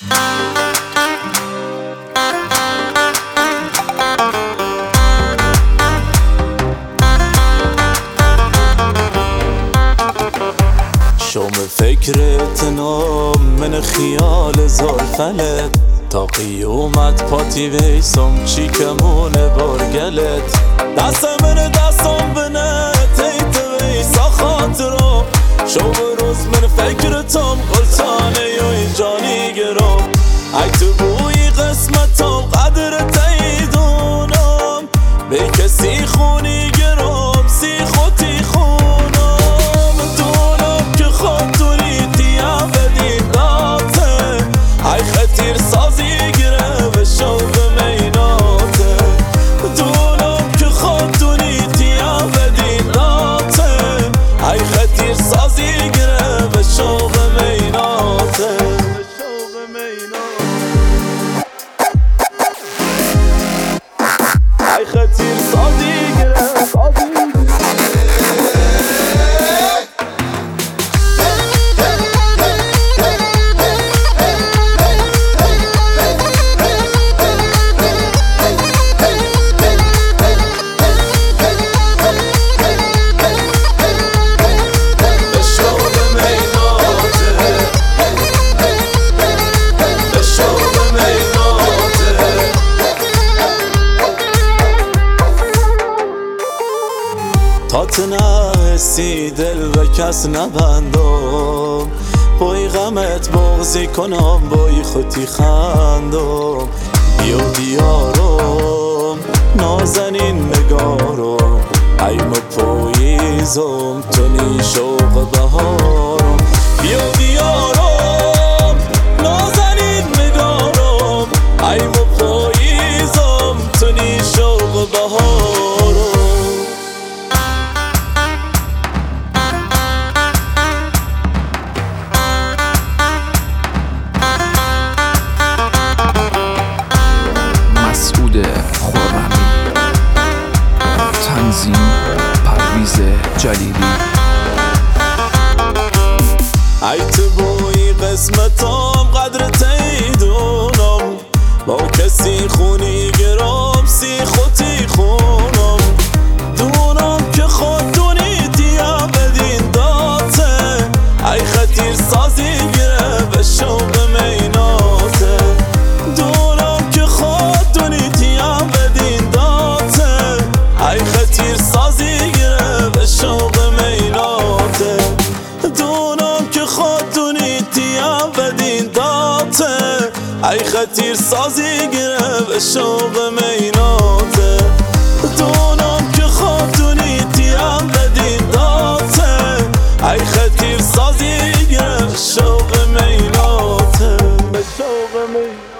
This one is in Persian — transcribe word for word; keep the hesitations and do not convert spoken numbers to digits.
شوم فکرت نام من خیال زلفلت تا قیومت پاتی ویسم چی کمونه برگلت دست من دستم بنه تیت ویسا خاطرو شوم روز من فکرتم گلتانه یا جانی گرو ای تو بوی قسمتم قدر تیدونم به کسی خونی گرم سی خوتی خونم دونم که خودتونی تیا بدین داته ای خطیر سازی گره به شوق میناته دونم که خودتونی تیا بدین داته ای خطیر سازی گره به شوق میناته ای خطیر سازی گره تا تو نرسی دل به کس نبندم بای غمت بغضی کنم بای خودی خندم بیا دیارم نازنین نگارم ای ما پاییزم تو نی شوق بهارم بیا دیارم نازنین نگارم ای ما پاییزم تو نی شوق بهارم تنظیم پرویز جلیلی ای تو بوی قسمتم قدر تیدونم با کسی خونی گرم سی خوتی خونم دونم که خودتونی تیا بدین داته ای خطیر سازی گره به شوق میناته دونم که خودتونی تیا بدین داته ای خطیر سازی گره به شوق میناته دونم که خودتونی تیا بدین داته ای خطیر سازی گره به شوق میناته دونم که خودتونی تیا بدین داته ای خطیر سازی گره به شوق میناته به شوق میناته